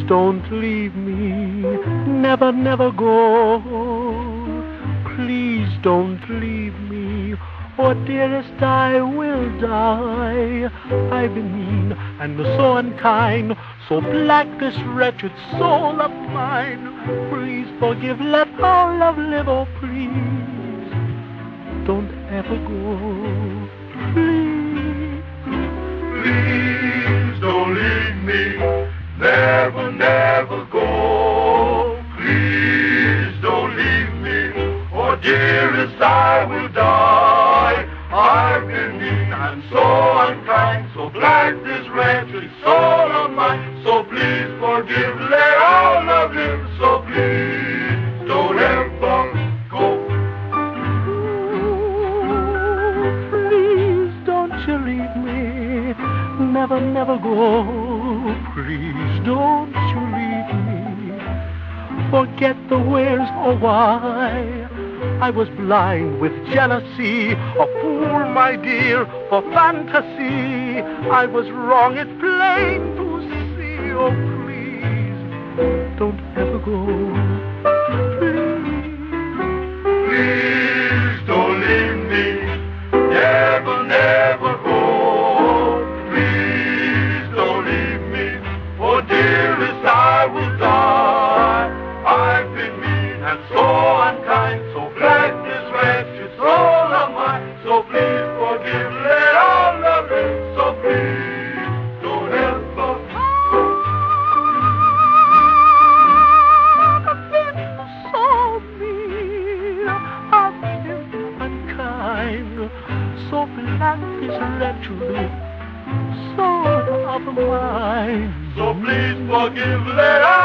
don't leave me, never, never go. Please don't leave me, or dearest, I will die. I've been mean and so unkind, so black this wretched soul of mine. Please forgive, let our love live, oh please, don't ever go. Please, please don't leave me, never, never go. Please don't leave me, or dearest, I will die. I've been mean and so unkind, so black this wretched soul of mine. So please forgive, let our love live, so please don't ever go. Please don't you leave me, never, never go. Please don't you leave me, forget the where's or why. I was blind with jealousy, a fool, my dear, for fantasy. I was wrong, it's plain to see. Oh, please, don't ever go. Please don't leave me, never, never go. Please don't leave me, oh dearest, I will die. I've been mean and so unkind, so black this wretched soul of mine. So please forgive, let our love live, so please don't ever go. I've been so mean, I've been unkind, so black this wretched soul of mine. So please forgive, let our